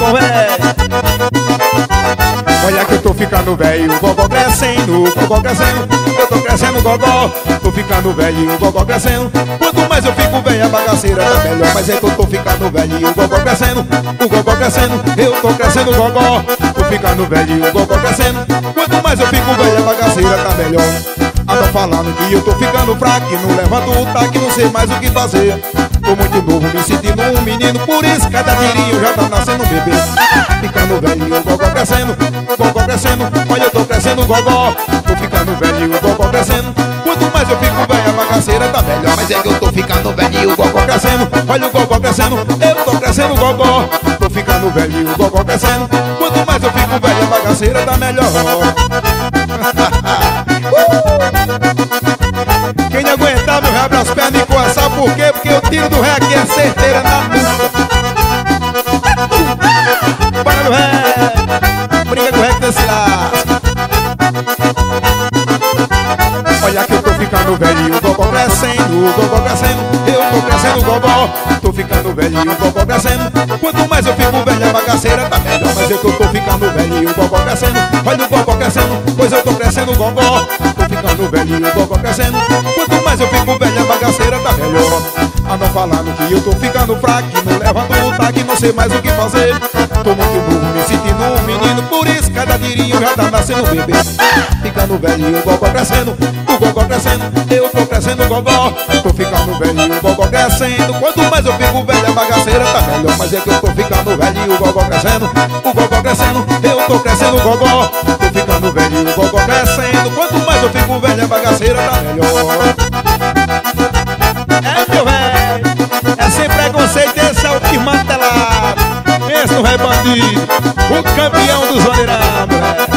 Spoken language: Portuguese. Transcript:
meu velho. Olha que eu tô ficando velho, o gogó crescendo, o gogó crescendo. Eu tô crescendo, gogó, tô ficando velho, o gogó crescendo. Quanto mais eu fico velho, a bagaceira tá melhor. Mas é que eu tô ficando velho, o gogó crescendo, o gogó crescendo. Eu tô crescendo, gogó, tô ficando velho, o gogó crescendo. Quanto mais eu fico velho, a bagaceira tá melhor. Andam falando que eu tô ficando fraco, que não levanto o taque, não sei mais o que fazer. Tô muito novo, me sentindo um menino, por isso cada tirinho já tá nascendo um bebê. Ficando velho, o gogó crescendo, o gogó crescendo. Olha, eu tô crescendo, gogó, tô ficando velho, o gogó crescendo. Quanto mais eu fico velho, a bagaceira tá melhor. Mas é que eu tô ficando velho, o gogó crescendo. Olha o gogó crescendo, eu tô crescendo, gogó, tô ficando velho, o gogó crescendo. Quanto mais eu fico velho, a bagaceira tá melhor. Quem não aguentar, meu ré, abre as pernas e coa. Sabe por quê? Porque o tiro do ré aqui é certeira na música. Bora, meu ré, briga com o ré que desse lasco. Olha que eu tô ficando velho, o gogó crescendo, o gogó crescendo. Eu tô crescendo, gogó, tô ficando velho, o gogó crescendo. Quanto mais eu fico velho, a bagaceira tá melhor. Mas é que eu tô ficando velho, o gogó crescendo. Olha o gogó crescendo, pois eu tô crescendo, gogó, tô ficando velho, o gogó crescendo. Quanto mais eu fico velho, a bagaceira tá melhor. Andam falando que eu tô ficando fraco, que não levanto o taque, não sei mais o que fazer. Tô muito burro, me sentindo um menino, por isso cada tirinho já tá nascendo um bebê. Ficando velho, o gogó crescendo, o gogó crescendo. Eu tô crescendo, gogó, tô ficando velho, o gogó crescendo. Quanto mais eu fico velho, a bagaceira tá melhor. Mas é que eu tô ficando velho, o gogó crescendo, o gogó crescendo. Eu tô crescendo, gogó, tô ficando velho, o gogó crescendo. Quanto mais eu fico velho, a bagaceira tá melhor. É, meu velho, é sem preconceito, esse é o que mata lá. Esse não é bandido, o campeão dos zoneirados.